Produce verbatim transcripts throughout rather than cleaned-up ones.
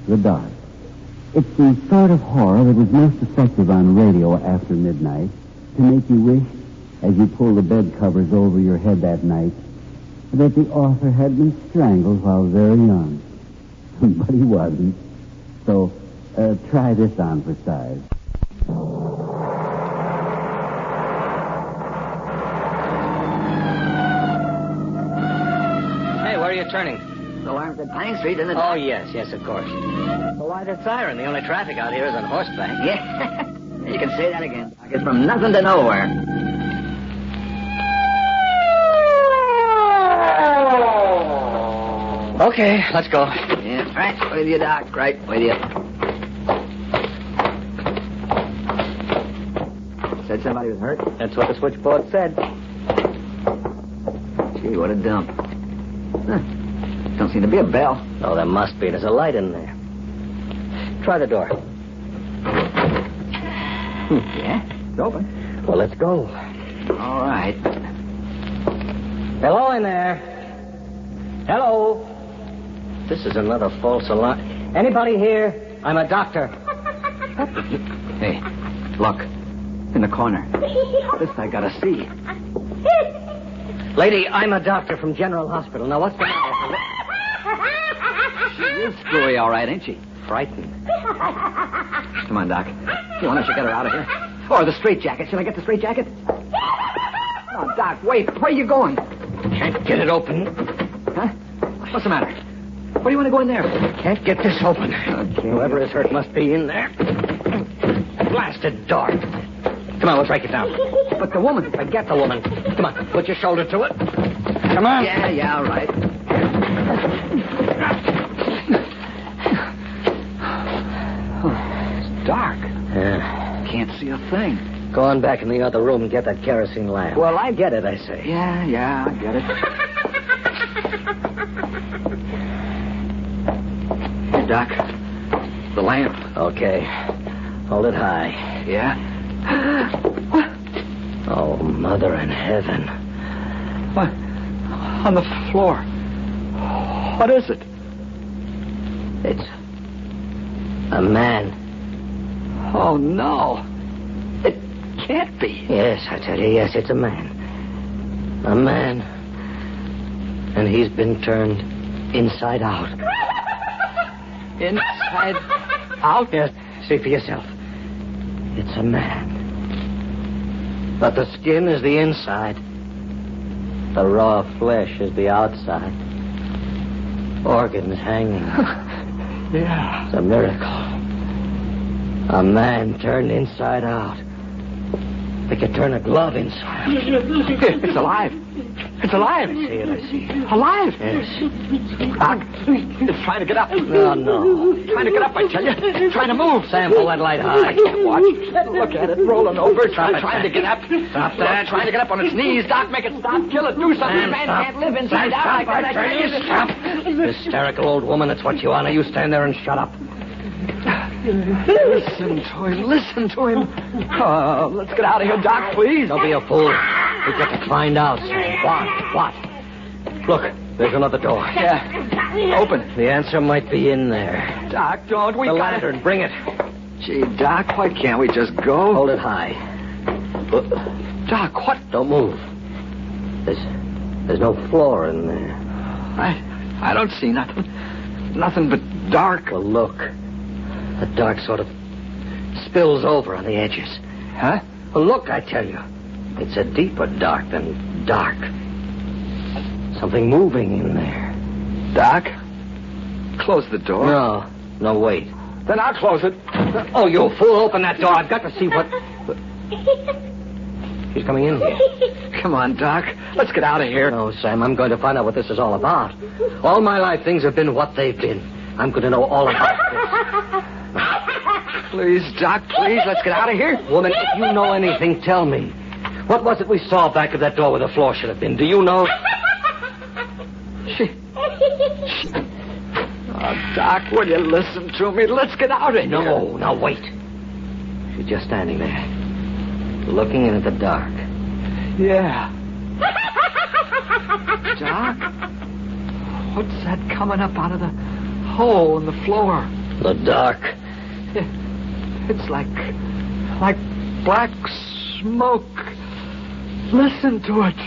The Dark. It's the sort of horror that was most effective on radio after midnight to make you wish, as you pull the bed covers over your head that night, that the author had been strangled while very young. But he wasn't. So, uh, try this on for size. Hey, where are you turning? The alarm's at Pine Street, isn't it? Oh, yes, yes, of course. The lighted siren. The only traffic out here is on horseback. Yeah. You can say that again. It's from nothing to nowhere. Okay, let's go. Yeah, right with you, Doc. Right with you. Said somebody was hurt? That's what the switchboard said. Gee, what a dump. Huh. Don't seem to be a bell. Oh, there must be. There's a light in there. Try the door. Hmm. Yeah, it's open. Well, let's go. All right. Hello in there. Hello. This is another false alarm. Anybody here? I'm a doctor. Hey, look. In the corner. This I gotta see. Lady, I'm a doctor from General Hospital. Now, what's the matter? She is screwy, all right, ain't she? Frightened. Come on, Doc. You want us to get her out of here? Or the straitjacket. Shall I get the straitjacket? Oh, Doc, wait. Where are you going? Can't get it open. Huh? What's the matter? Where do you want to go in there? Can't get this open. Okay. Whoever is hurt must be in there. Blasted door. Come on, we'll break it down. But the woman. Forget the woman. Come on, put your shoulder to it. Come on. Yeah, yeah, all right. Oh, it's dark. Yeah. Can't see a thing. Go on back in the other room and get that kerosene lamp. Well, I get it, I say. Yeah, yeah, I get it. Here, Doc. The lamp. Okay. Hold it high. Yeah? Oh, Mother in heaven. What? On the floor. What is it? It's a man. Oh, no. It can't be. Yes, I tell you, yes, it's a man. A man. And he's been turned inside out. Inside out? Yes, see for yourself. It's a man. But the skin is the inside. The raw flesh is the outside. Organs hanging. Yeah. It's a miracle. A man turned inside out. They could turn a glove inside. It's alive. It's alive. I see it, I see it. Alive? Yes. Doc, it's trying to get up. No, no. Trying to get up, I tell you. Trying to move. Sam, pull that light high. I can't watch. Look at it, rolling over. Stop Trying, it, trying to get up. Stop that. Trying to get up on its knees. Doc, make it stop. Kill it. Do something. Sam, Man stop. can't live inside Sam, out. stop, like that. I tell you, Stop. Hysterical old woman, that's what you are. Now you stand there and shut up. Listen to him. Listen to him. Oh, let's get out of here, Doc, please. Don't be a fool. We've got to find out, Sam. What? What? Look, there's another door. Yeah. Open. The answer might be in there. Doc, don't we The gotta... lantern, bring it. Gee, Doc, why can't we just go? Hold it high. Doc, what? Don't move. There's, there's no floor in there. I, I don't see nothing. Nothing but dark. Well, look. The dark sort of spills over on the edges. Huh? Well, look, I tell you. It's a deeper dark than dark. Something moving in there. Doc, close the door. No, no, wait. Then I'll close it. Oh, you fool, open that door. I've got to see what... She's coming in here. Come on, Doc. Let's get out of here. No, Sam, I'm going to find out what this is all about. All my life, things have been what they've been. I'm going to know all about this. Please, Doc, please, let's get out of here. Woman, if you know anything, tell me. What was it we saw back of that door where the floor should have been? Do you know? She... she... Oh, Doc, will you listen to me? Let's get out of here. No, now wait. She's just standing there, looking into the dark. Yeah. Doc, what's that coming up out of the hole in the floor? The dark. It's like... like black smoke. Listen to it.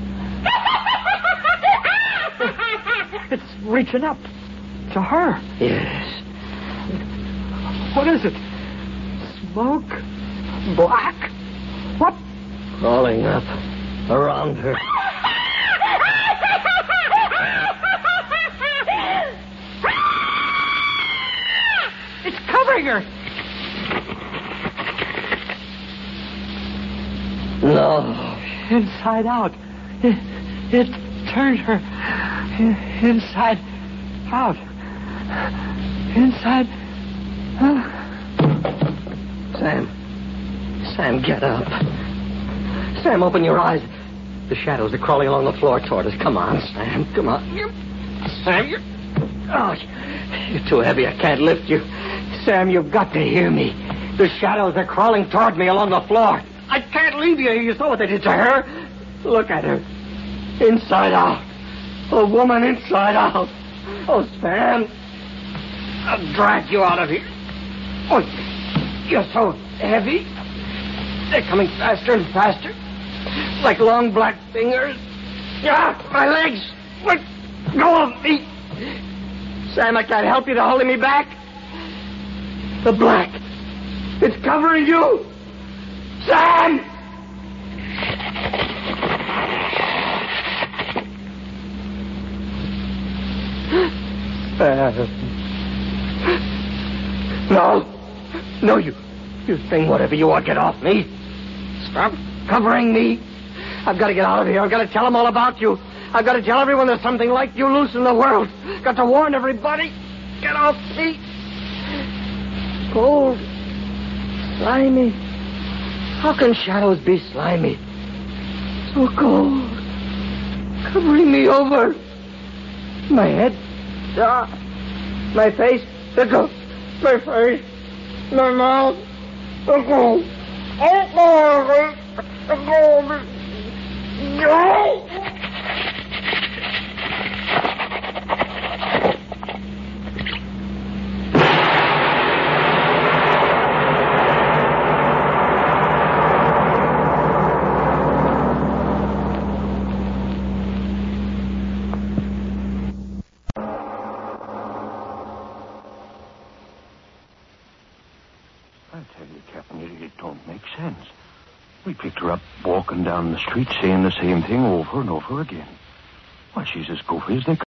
It's reaching up to her. Yes. What is it? Smoke? Black? What? Crawling up around her. It's covering her. No. Inside out. It, it turned her inside out. Inside out. Sam. Sam, get up. Sam, open your eyes. The shadows are crawling along the floor toward us. Come on, Sam. Come on. You, Sam, you're... Oh, you're too heavy. I can't lift you. Sam, you've got to hear me. The shadows are crawling toward me along the floor. I can't leave you. You saw what they did to her. Look at her. Inside out. A woman inside out. Oh, Sam. I'll drag you out of here. Oh, you're so heavy. They're coming faster and faster. Like long black fingers. Ah, my legs. Let go of me. Sam, I can't help you. They're holding me back. The black. It's covering you. Sam! Uh, no. No, you... You thing, whatever you are, get off me. Stop covering me. I've got to get out of here. I've got to tell them all about you. I've got to tell everyone there's something like you loose in the world. Got to warn everybody. Get off me. Cold. Slimy. How can shadows be slimy? So cold. Covering me over. My head. Ah. My face. Let go. My face. My mouth. Let go. Let go. Let go. No. We picked her up walking down the street saying the same thing over and over again. Well, she's as goofy as they